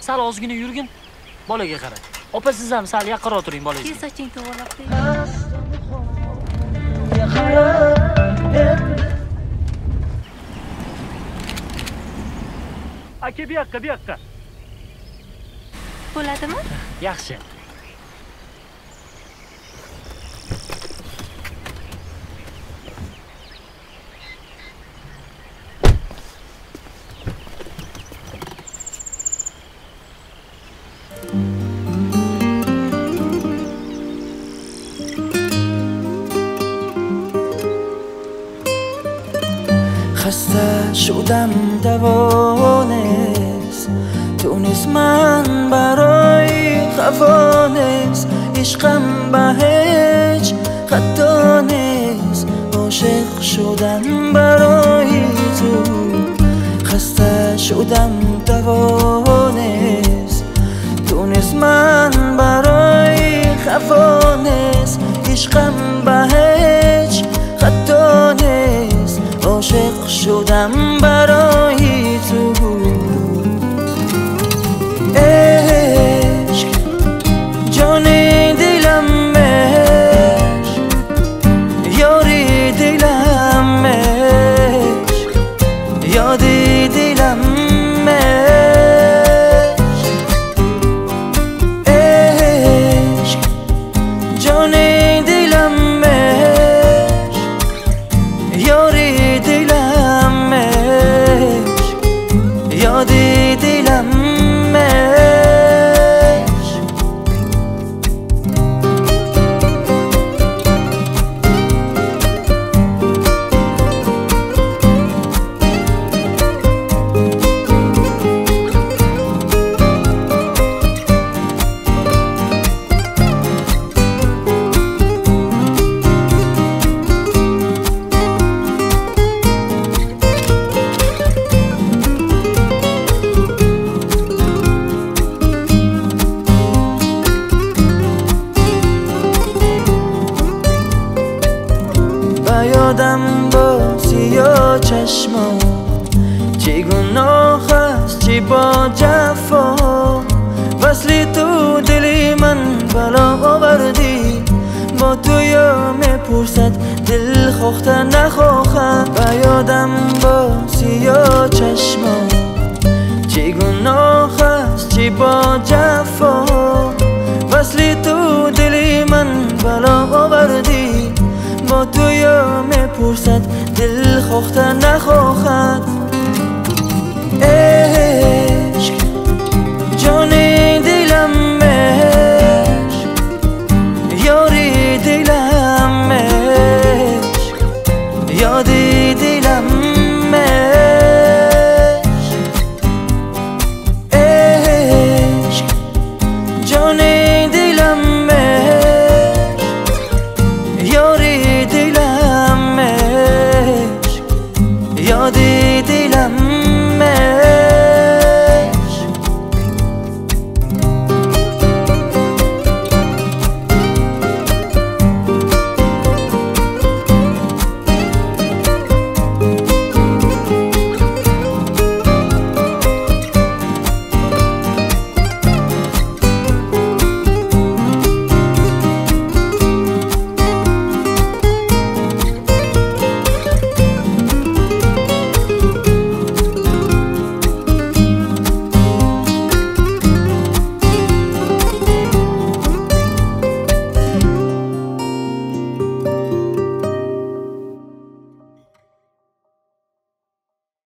Sal ozgina yurgin, bolaga qara. Opa, siz ham sal yaqinroq turing bolangizga. Soching to'g'rilab qo'ying. Aka, bu yoqqa. Bo'ladimi? Yaxshi. خسته شدم دوانست تونست من برای خفانست عشقم به هیچ خطا نیست عاشق شدم برای تو خسته شدم دوانست تونست من برای خفانست عشقم به هیچ خطا نیست عاشق شدم برای تو عشق جان دلم عشق یاری دلم عشق یادی دلم عشق جان دلم عشق یاری دلم عشق یادی دلم یادم با سیاه چشما چی گناه است چی با جفا وصلی تو دلی من بلا آوردی با تو یا میپرسد دل خوخته نخواهد و یادم با سیاه چشما چی گناه است چی با جفا وصلی تو دلی من بلا آوردی با تو یا میپرسد دل خوخته نخواهد